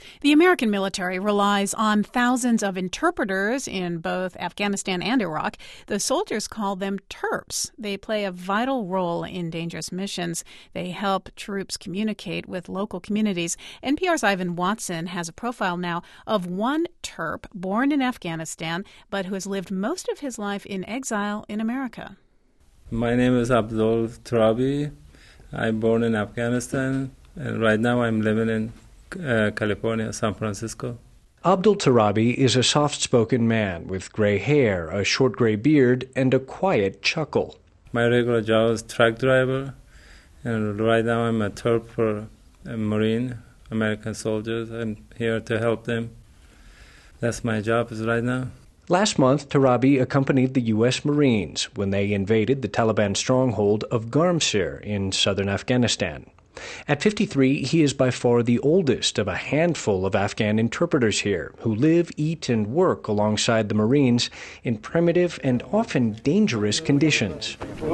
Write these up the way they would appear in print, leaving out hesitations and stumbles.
The American military relies on thousands of interpreters in both Afghanistan and Iraq. The soldiers call them TERPs. They play a vital role in dangerous missions. They help troops communicate with local communities. NPR's Ivan Watson has a profile now of one TERP born in Afghanistan, but who has lived most of his life in exile in America. My name is Abdul Turabi. I'm born in Afghanistan, and right now I'm living in California, San Francisco. Abdul Turabi is a soft-spoken man with gray hair, a short gray beard, and a quiet chuckle. My regular job is truck driver, and right now I'm a TERP for a Marine, American soldiers. I'm here to help them. That's my job is right now. Last month, Turabi accompanied the U.S. Marines when they invaded the Taliban stronghold of Garmsir in southern Afghanistan. At 53, he is by far the oldest of a handful of Afghan interpreters here who live, eat, and work alongside the Marines in primitive and often dangerous conditions.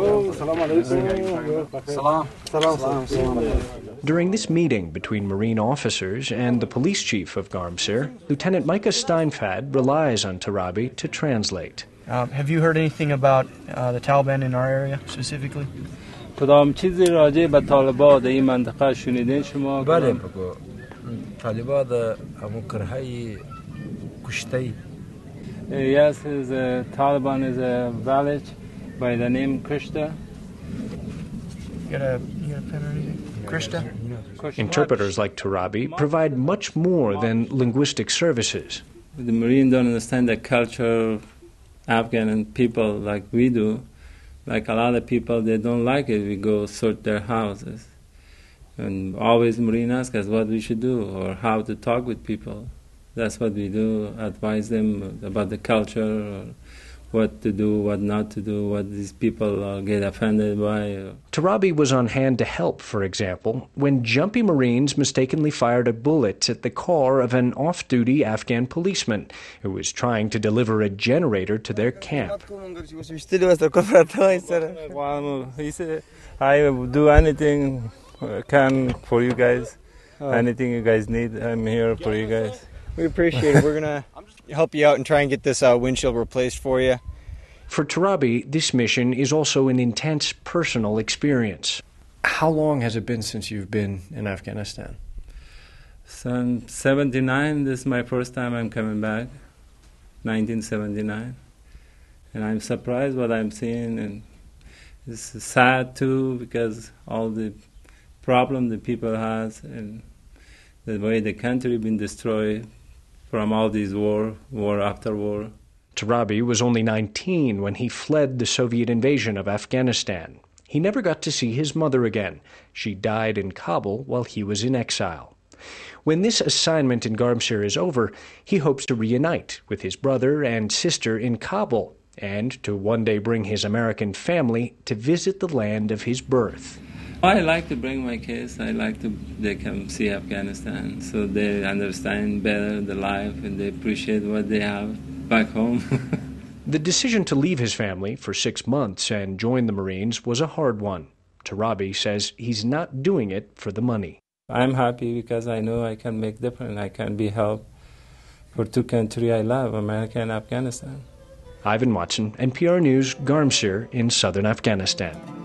During this meeting between Marine officers and the police chief of Garmsir, Lieutenant Micah Steinfad relies on Turabi to translate. Have you heard anything about the Taliban in our area specifically? کدام چیزی راجع به طالبان در این منطقه شنیدین شما؟ بله بگو طالبان در همون کرهای کشته. Yes, the Taliban is a village by the name Krishta. You got a pen or anything? Krishta? Interpreters like Turabi provide much more than linguistic services. The Marines don't understand the culture of Afghan and people like we do. Like a lot of people, they don't like it. We go search their houses. And always Marine ask us what we should do or how to talk with people. That's what we do, advise them about the culture, or what to do, what not to do, what these people get offended by. Turabi was on hand to help, for example, when jumpy Marines mistakenly fired a bullet at the car of an off-duty Afghan policeman who was trying to deliver a generator to their camp. He said, I will do anything I can for you guys. Anything you guys need, I'm here for you guys. We appreciate it. We're going to help you out and try and get this windshield replaced for you. For Turabi, this mission is also an intense personal experience. How long has it been since you've been in Afghanistan? Since 79, this is my first time I'm coming back, 1979. And I'm surprised what I'm seeing, and it's sad too because all the problem the people has and the way the country been destroyed from all these war after war. Turabi was only 19 when he fled the Soviet invasion of Afghanistan. He never got to see his mother again. She died in Kabul while he was in exile. When this assignment in Garmsir is over, he hopes to reunite with his brother and sister in Kabul and to one day bring his American family to visit the land of his birth. I like to bring my kids. They come see Afghanistan so they understand better the life and they appreciate what they have back home. The decision to leave his family for 6 months and join the Marines was a hard one. Turabi says he's not doing it for the money. I'm happy because I know I can make difference. I can be help for two countries I love, America and Afghanistan. Ivan Watson, NPR News, Garmsir in southern Afghanistan.